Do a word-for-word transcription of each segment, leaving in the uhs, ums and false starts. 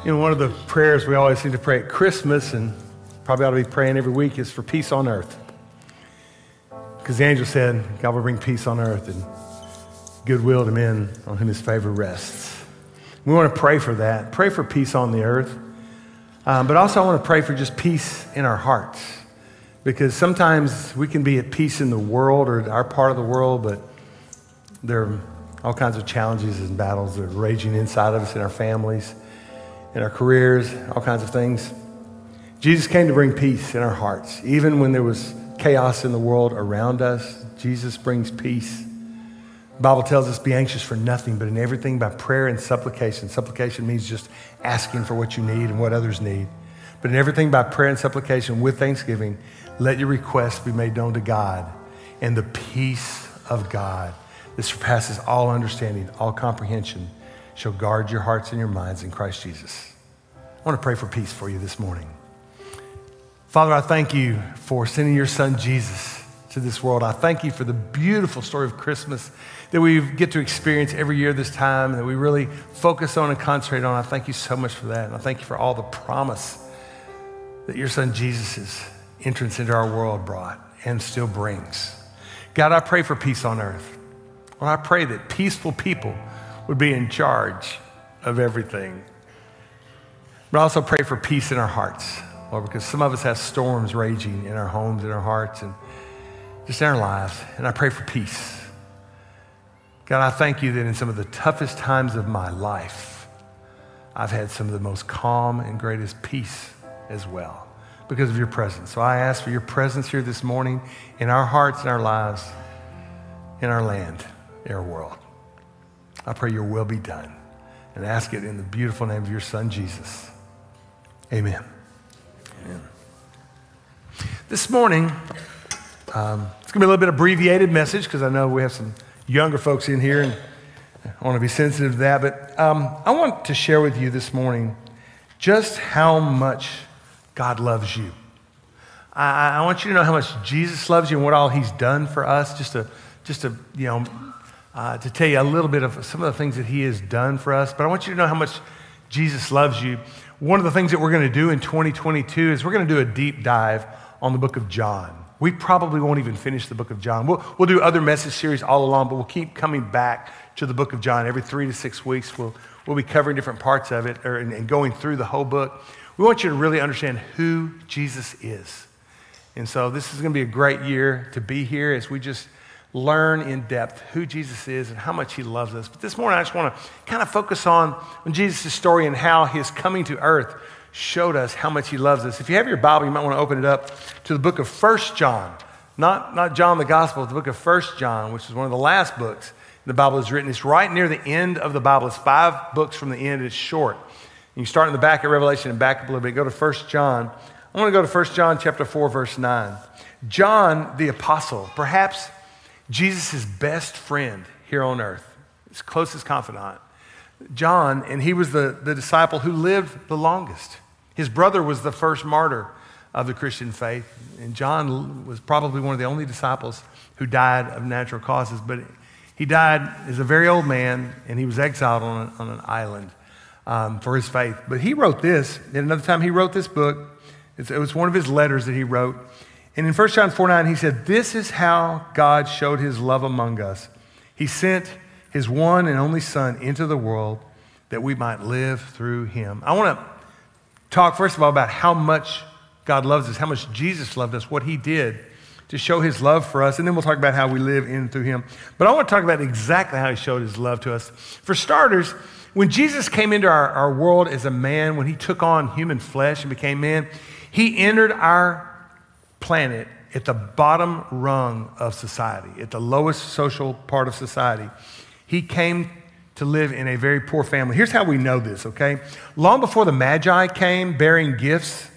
You know, one of the prayers we always seem to pray at Christmas, and probably ought to be praying every week, is for peace on earth. Because the angel said, God will bring peace on earth and goodwill to men on whom his favor rests. We want to pray for that. Pray for peace on the earth. Um, but also I want to pray for just peace in our hearts. Because sometimes we can be at peace in the world or our part of the world, but there are all kinds of challenges and battles that are raging inside of us in our families, in our careers, all kinds of things. Jesus came to bring peace in our hearts. Even when there was chaos in the world around us, Jesus brings peace. The Bible tells us, be anxious for nothing, but in everything by prayer and supplication. Supplication means just asking for what you need and what others need. But in everything by prayer and supplication with thanksgiving, let your requests be made known to God. And the peace of God that surpasses all understanding, all comprehension, shall guard your hearts and your minds in Christ Jesus. I want to pray for peace for you this morning. Father, I thank you for sending your son Jesus to this world. I thank you for the beautiful story of Christmas that we get to experience every year this time, that we really focus on and concentrate on. I thank you so much for that. And I thank you for all the promise that your son Jesus' entrance into our world brought and still brings. God, I pray for peace on earth. Lord, I pray that peaceful people would be in charge of everything. But I also pray for peace in our hearts, Lord, because some of us have storms raging in our homes, in our hearts, and just in our lives. And I pray for peace. God, I thank you that in some of the toughest times of my life, I've had some of the most calm and greatest peace as well because of your presence. So I ask for your presence here this morning in our hearts, in our lives, in our land, in our world. I pray your will be done and ask it in the beautiful name of your son, Jesus. Amen. Amen. This morning, um, it's going to be a little bit abbreviated message because I know we have some younger folks in here and I want to be sensitive to that. But um, I want to share with you this morning just how much God loves you. I, I want you to know how much Jesus loves you and what all he's done for us, just to, just to, you know, Uh, to tell you a little bit of some of the things that he has done for us. But I want you to know how much Jesus loves you. One of the things that we're going to do in twenty twenty-two is we're going to do a deep dive on the book of John. We probably won't even finish the book of John. We'll, we'll do other message series all along, but we'll keep coming back to the book of John. Every three to six weeks, we'll, we'll be covering different parts of it or, and, and going through the whole book. We want you to really understand who Jesus is. And so this is going to be a great year to be here as we just learn in depth who Jesus is and how much he loves us. But this morning, I just want to kind of focus on, on Jesus' story and how his coming to earth showed us how much he loves us. If you have your Bible, you might want to open it up to the book of First John. Not, not John the Gospel, but the book of First John, which is one of the last books the Bible is written. It's right near the end of the Bible. It's five books from the end. It's short. You can start in the back of Revelation and back up a little bit. Go to First John. I want to go to First John chapter four, verse nine. John the apostle, perhaps Jesus' best friend here on earth, his closest confidant. John, and he was the, the disciple who lived the longest. His brother was the first martyr of the Christian faith, and John was probably one of the only disciples who died of natural causes, but he died as a very old man, and he was exiled on, a, on an island um, for his faith. But he wrote this, and another time he wrote this book. It's, it was one of his letters that he wrote. And in First John four nine, he said, this is how God showed his love among us. He sent his one and only son into the world that we might live through him. I want to talk, first of all, about how much God loves us, how much Jesus loved us, what he did to show his love for us. And then we'll talk about how we live in and through him. But I want to talk about exactly how he showed his love to us. For starters, when Jesus came into our, our world as a man, when he took on human flesh and became man, he entered our planet at the bottom rung of society, at the lowest social part of society. He came to live in a very poor family. Here's how we know this, okay? Long before the Magi came bearing gifts,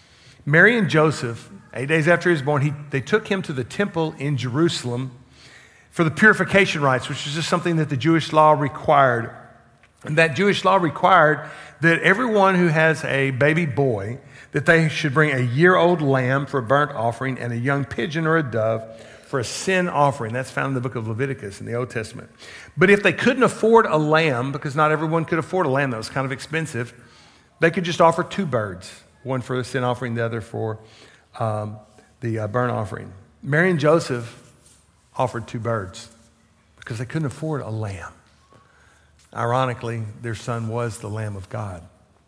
Mary and Joseph, eight days after he was born, he, they took him to the temple in Jerusalem for the purification rites, which was just something that the Jewish law required. And that Jewish law required that everyone who has a baby boy, that they should bring a year-old lamb for a burnt offering and a young pigeon or a dove for a sin offering. That's found in the book of Leviticus in the Old Testament. But if they couldn't afford a lamb, because not everyone could afford a lamb, that was kind of expensive, They could just offer two birds, one for the sin offering, the other for um, the uh, burnt offering. Mary and Joseph offered two birds because they couldn't afford a lamb. Ironically, their son was the Lamb of God.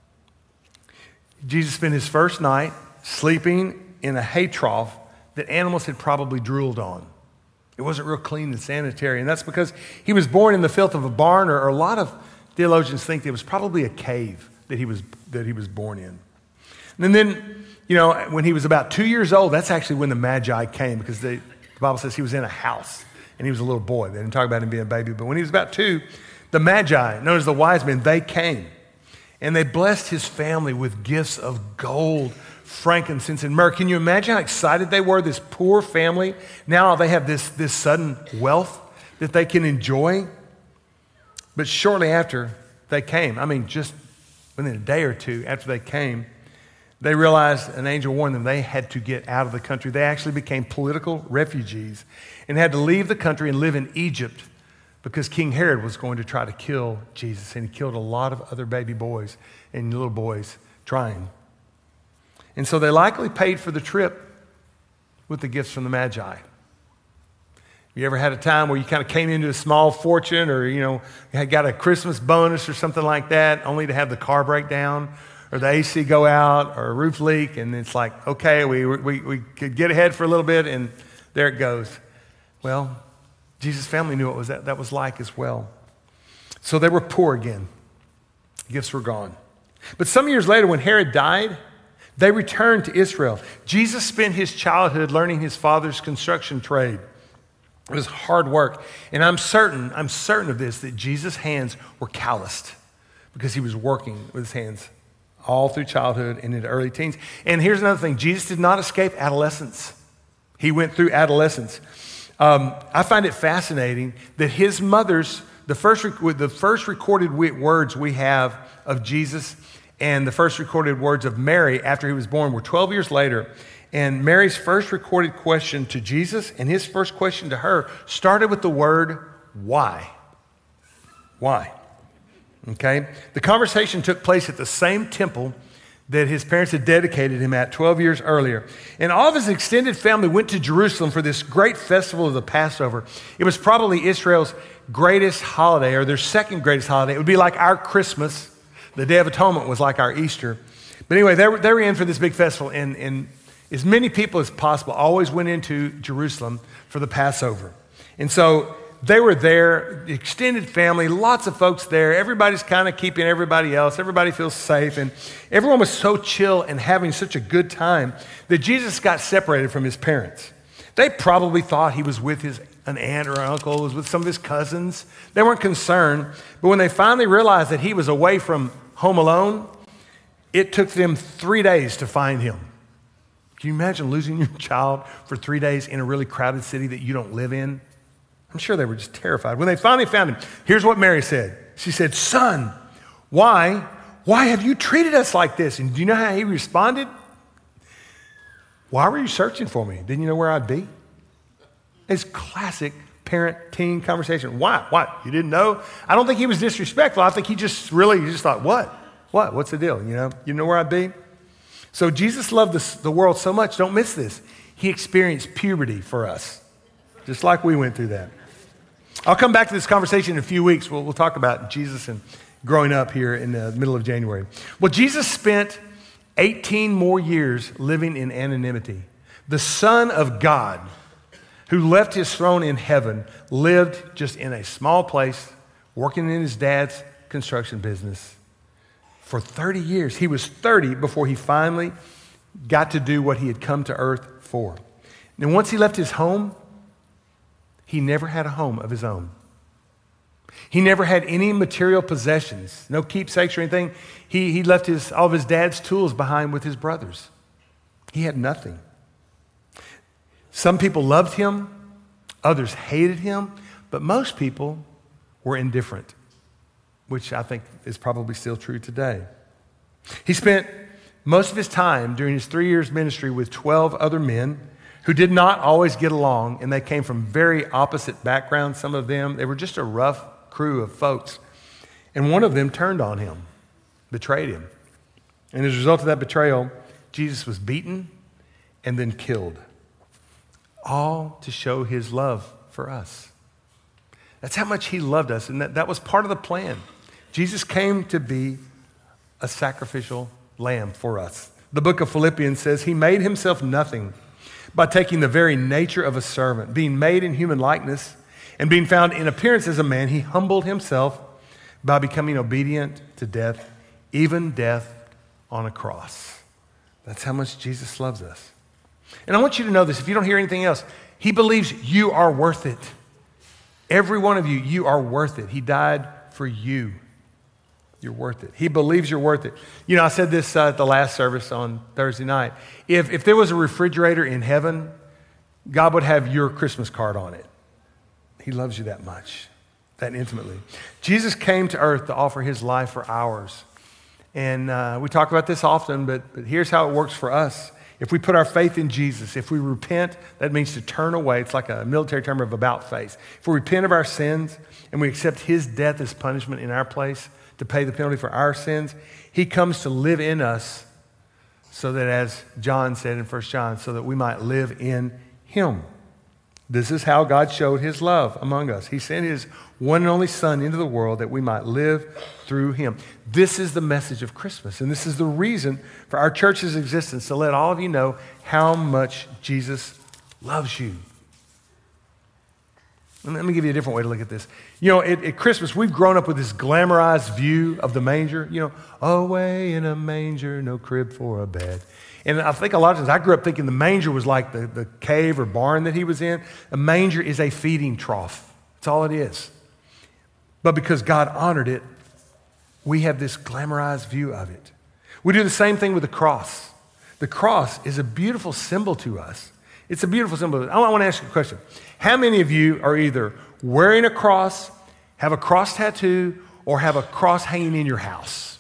Jesus spent his first night sleeping in a hay trough that animals had probably drooled on. It wasn't real clean and sanitary, and that's because he was born in the filth of a barn, or, or a lot of theologians think it was probably a cave that he was that he was born in. And then, you know, when he was about two years old, that's actually when the Magi came, because they, the Bible says he was in a house, and he was a little boy. They didn't talk about him being a baby, but when he was about two, the Magi, known as the wise men, they came, and they blessed his family with gifts of gold, frankincense, and myrrh. Can you imagine how excited they were, this poor family? Now they have this, this sudden wealth that they can enjoy. But shortly after they came, I mean, just within a day or two after they came, they realized, an angel warned them, they had to get out of the country. They actually became political refugees and had to leave the country and live in Egypt, because King Herod was going to try to kill Jesus, and he killed a lot of other baby boys and little boys trying. And so they likely paid for the trip with the gifts from the Magi. You ever had a time where you kind of came into a small fortune, or, you know, you had got a Christmas bonus or something like that, only to have the car break down, or the A C go out, or a roof leak, and it's like, okay, we, we, we could get ahead for a little bit, and there it goes. Well, Jesus' family knew what was that, that was like as well. So they were poor again. Gifts were gone. But some years later, when Herod died, they returned to Israel. Jesus spent his childhood learning his father's construction trade. It was hard work. And I'm certain, I'm certain of this, that Jesus' hands were calloused because he was working with his hands all through childhood and into early teens. And here's another thing. Jesus did not escape adolescence. He went through adolescence. Um, I find it fascinating that his mother's, the first, the first recorded words we have of Jesus and the first recorded words of Mary after he was born were twelve years later. And Mary's first recorded question to Jesus and his first question to her started with the word, why? Why? Okay? The conversation took place at the same temple that his parents had dedicated him at twelve years earlier. And all of his extended family went to Jerusalem for this great festival of the Passover. It was probably Israel's greatest holiday, or their second greatest holiday. It would be like our Christmas. The Day of Atonement was like our Easter. But anyway, they were, they were in for this big festival, and, and as many people as possible always went into Jerusalem for the Passover. And so they were there, the extended family, lots of folks there. Everybody's kind of keeping everybody else. Everybody feels safe. And everyone was so chill and having such a good time that Jesus got separated from his parents. They probably thought he was with his an aunt or an uncle, was with some of his cousins. They weren't concerned. But when they finally realized that he was away from home alone, it took them three days to find him. Can you imagine losing your child for three days in a really crowded city that you don't live in? I'm sure they were just terrified. When they finally found him, here's what Mary said. She said, "Son, why, why have you treated us like this?" And do you know how he responded? "Why were you searching for me? Didn't you know where I'd be?" It's classic parent-teen conversation. Why? What? You didn't know? I don't think he was disrespectful. I think he just really he just thought, what? What? What's the deal? You know, you know where I'd be? So Jesus loved this, the world so much. Don't miss this. He experienced puberty for us, just like we went through that. I'll come back to this conversation in a few weeks. We'll, we'll talk about Jesus and growing up here in the middle of January. Well, Jesus spent eighteen more years living in anonymity. The Son of God, who left his throne in heaven, lived just in a small place, working in his dad's construction business for thirty years. He was thirty before he finally got to do what he had come to earth for. And once he left his home, he never had a home of his own. He never had any material possessions, no keepsakes or anything. He, he left his, all of his dad's tools behind with his brothers. He had nothing. Some people loved him, others hated him, but most people were indifferent, which I think is probably still true today. He spent most of his time during his three years ministry with twelve other men who did not always get along, and they came from very opposite backgrounds. Some of them, they were just a rough crew of folks. And one of them turned on him, betrayed him. And as a result of that betrayal, Jesus was beaten and then killed, all to show his love for us. That's how much he loved us, and that, that was part of the plan. Jesus came to be a sacrificial lamb for us. The book of Philippians says he made himself nothing by taking the very nature of a servant, being made in human likeness, and being found in appearance as a man. He humbled himself by becoming obedient to death, even death on a cross. That's how much Jesus loves us. And I want you to know this, if you don't hear anything else, he believes you are worth it. Every one of you, you are worth it. He died for you. You're worth it. He believes you're worth it. You know, I said this uh, at the last service on Thursday night. If, if there was a refrigerator in heaven, God would have your Christmas card on it. He loves you that much, that intimately. Jesus came to earth to offer his life for ours. And uh, we talk about this often, but, but here's how it works for us. If we put our faith in Jesus, if we repent, that means to turn away. It's like a military term of about face. If we repent of our sins and we accept his death as punishment in our place to pay the penalty for our sins, he comes to live in us so that, as John said in First John, so that we might live in him. This is how God showed his love among us. He sent his one and only Son into the world that we might live through him. This is the message of Christmas, and this is the reason for our church's existence, to let all of you know how much Jesus loves you. Let me give you a different way to look at this. You know, at, at Christmas, we've grown up with this glamorized view of the manger. You know, away in a manger, no crib for a bed. And I think a lot of times, I grew up thinking the manger was like the, the cave or barn that he was in. A manger is a feeding trough. That's all it is. But because God honored it, we have this glamorized view of it. We do the same thing with the cross. The cross is a beautiful symbol to us. It's a beautiful symbol. I want to ask you a question. How many of you are either wearing a cross, have a cross tattoo, or have a cross hanging in your house?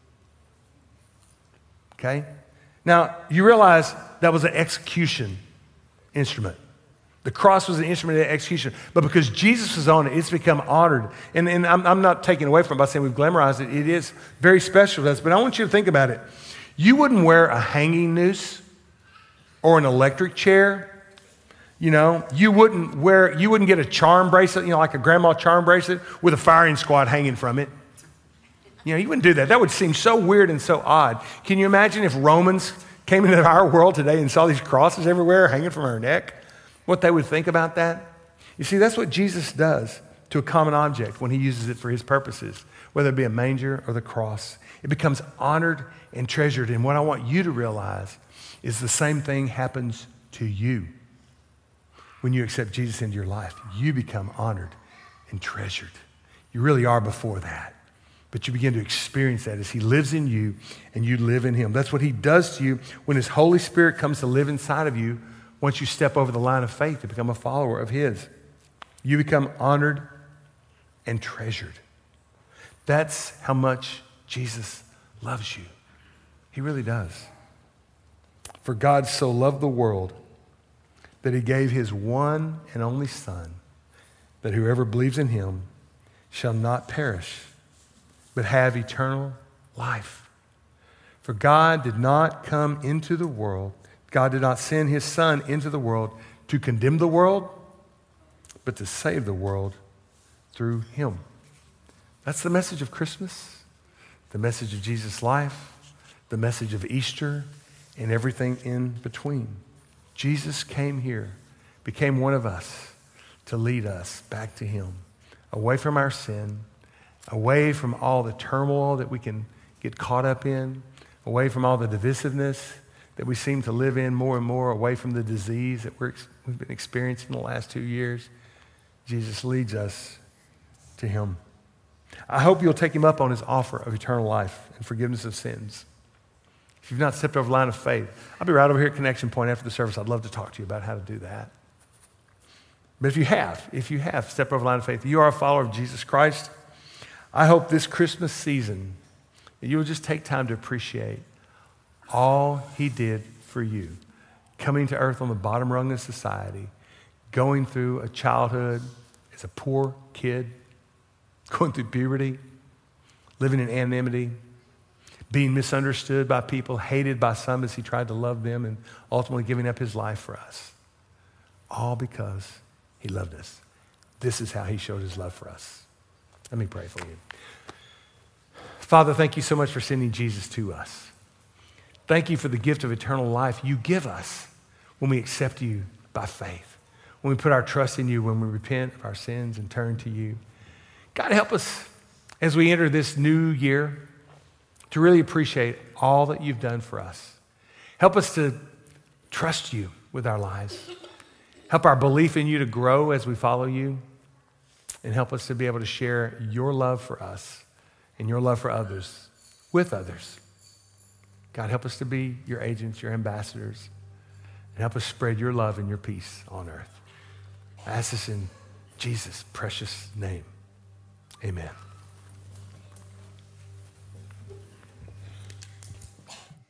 Okay? Now, you realize that was an execution instrument. The cross was an instrument of execution. But because Jesus was on it, it's become honored. And, and I'm, I'm not taking away from it by saying we've glamorized it. It is very special to us. But I want you to think about it. You wouldn't wear a hanging noose or an electric chair. You know, you wouldn't wear, you wouldn't get a charm bracelet, you know, like a grandma charm bracelet with a firing squad hanging from it. You know, you wouldn't do that. That would seem so weird and so odd. Can you imagine if Romans came into our world today and saw these crosses everywhere hanging from our neck? What they would think about that? You see, that's what Jesus does to a common object when he uses it for his purposes, whether it be a manger or the cross. It becomes honored and treasured. And what I want you to realize is the same thing happens to you. When you accept Jesus into your life, you become honored and treasured. You really are before that. But you begin to experience that as he lives in you and you live in him. That's what he does to you when his Holy Spirit comes to live inside of you once you step over the line of faith to become a follower of his. You become honored and treasured. That's how much Jesus loves you. He really does. For God so loved the world that he gave his one and only Son, that whoever believes in him shall not perish, but have eternal life. For God did not come into the world, God did not send his Son into the world to condemn the world, but to save the world through him. That's the message of Christmas, the message of Jesus' life, the message of Easter, and everything in between. Jesus came here, became one of us to lead us back to him, away from our sin, away from all the turmoil that we can get caught up in, away from all the divisiveness that we seem to live in more and more, away from the disease that we're, we've been experiencing the last two years. Jesus leads us to him. I hope you'll take him up on his offer of eternal life and forgiveness of sins. If you've not stepped over the line of faith, I'll be right over here at Connection Point after the service. I'd love to talk to you about how to do that. But if you have, if you have stepped over the line of faith, you are a follower of Jesus Christ, I hope this Christmas season that you will just take time to appreciate all he did for you. Coming to earth on the bottom rung of society, going through a childhood as a poor kid, going through puberty, living in anonymity, being misunderstood by people, hated by some as he tried to love them, and ultimately giving up his life for us. All because he loved us. This is how he showed his love for us. Let me pray for you. Father, thank you so much for sending Jesus to us. Thank you for the gift of eternal life you give us when we accept you by faith, when we put our trust in you, when we repent of our sins and turn to you. God, help us as we enter this new year to really appreciate all that you've done for us. Help us to trust you with our lives. Help our belief in you to grow as we follow you, and help us to be able to share your love for us and your love for others with others. God, help us to be your agents, your ambassadors, and help us spread your love and your peace on earth. I ask this in Jesus' precious name. Amen.